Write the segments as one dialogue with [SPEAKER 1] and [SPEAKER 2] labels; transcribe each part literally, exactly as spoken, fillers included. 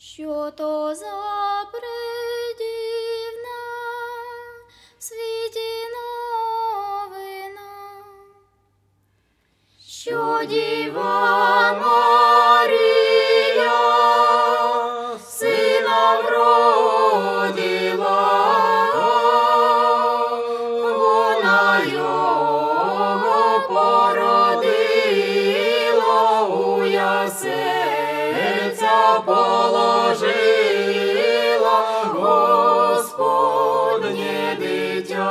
[SPEAKER 1] Що то за придивна в світі новина, що Діва Марія сина вродила, вона його породила, у ясельця положила Господнє дитя,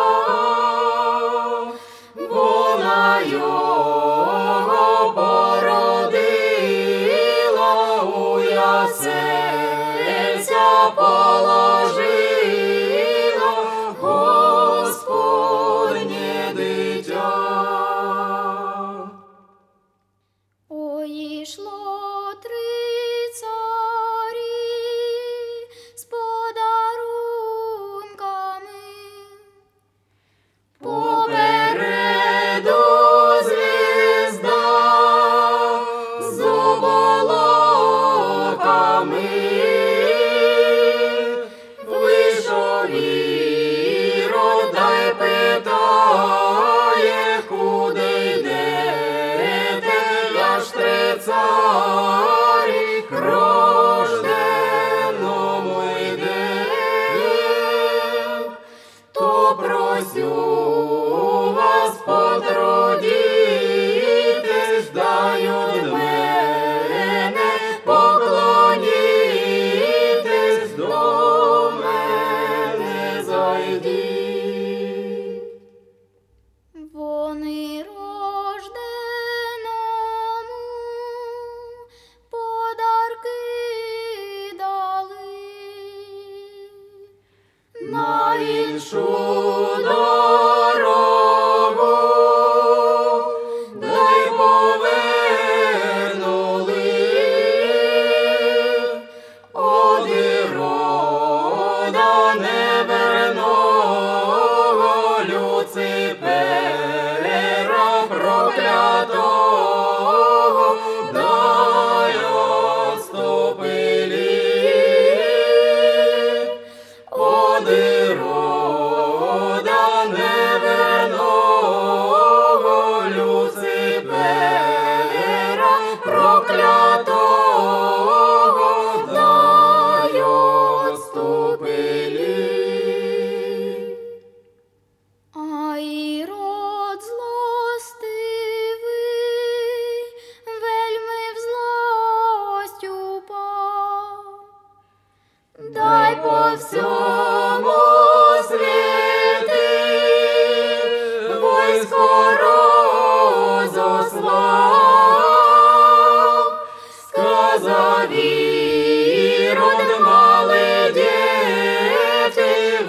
[SPEAKER 1] вона його породила, у ясельця положила Господнє дитя. Ой, ішло три царі з подарунками, попереду звізда з оболоками, вийшов Ірод та й питає, куди йдете, я ж три царі к рожденному йдем, то просю вас потрудитесь, дають мене поклонітесь, до мене зайдіть. Вони рожденому подарки дали, на іншу дорогу да й повернули. Од Ірода неверного, Люцифера проклятого, да й отступили. Од Ірода неверного, Люцифера проклятого, да й отступили. А Ірод злостивий вельми в злость упав, дай по всьому світі войсько розослав. Сказав Ірод, мали діти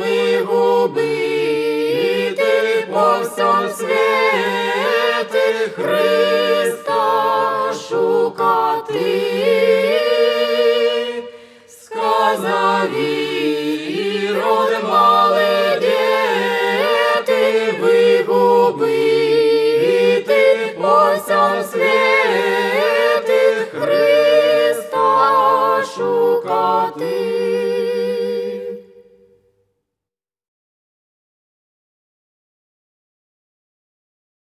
[SPEAKER 1] вигубити по всьому світі, Христа шукати. Сказав